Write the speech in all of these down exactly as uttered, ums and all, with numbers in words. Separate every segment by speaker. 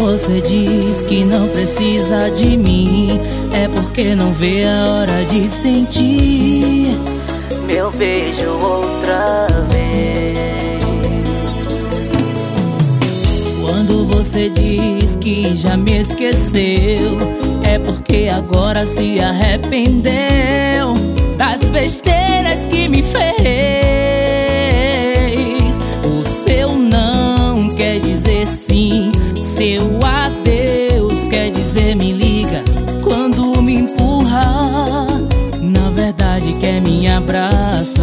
Speaker 1: você diz que não precisa de mim, é porque não vê a hora de sentir meu beijo outra vez. Quando você diz que já me esqueceu, é porque agora se arrependeu das besteiras que me fez. O seu não quer dizer sim, seu adeus quer dizer me liga. Quando me empurra, na verdade quer me abraçar.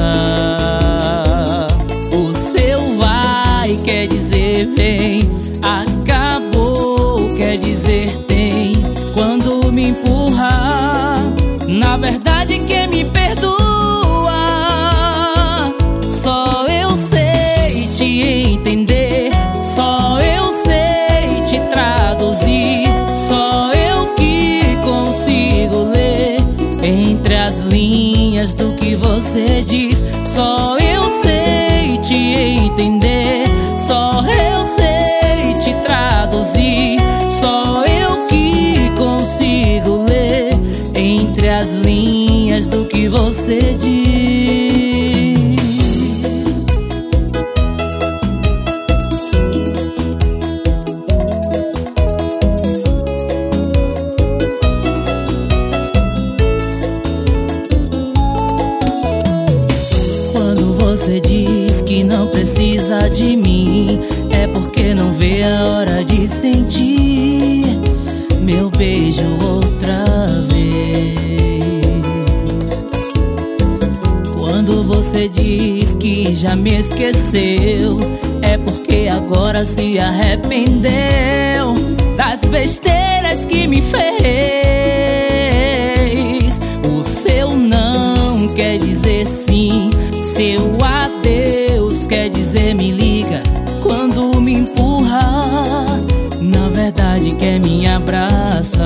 Speaker 1: O seu vai quer dizer vem, acabou quer dizer tem. Quando me empurra, na verdade quer me perdoa. Só eu sei te entender, só eu sei te traduzir, só eu que consigo ler entre as linhas do que você diz. Só eu sei te entender, só eu sei te traduzir, só eu que consigo ler entre as linhas do que você diz. Você diz que não precisa de mim, é porque não vê a hora de sentir meu beijo outra vez. Quando você diz que já me esqueceu, é porque agora se arrependeu das besteiras que me fez. O seu não quer dizer sim, seu adeus quer dizer me liga. Quando me empurra, na verdade quer me abraçar.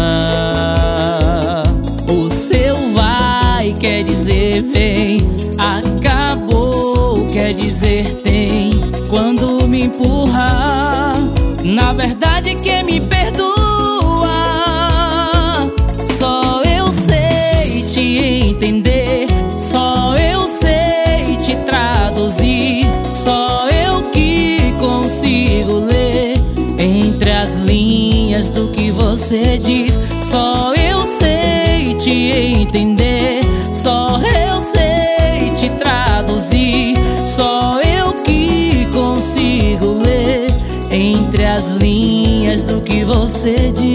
Speaker 1: O seu vai quer dizer vem, acabou quer dizer tem. Quando me empurra, na verdade quer me perdoa. Só eu sei te entender, só eu sei te traduzir, só eu que consigo ler entre as linhas do que você diz. Só eu sei te entender, só eu sei te traduzir, só eu que consigo ler entre as linhas do que você diz.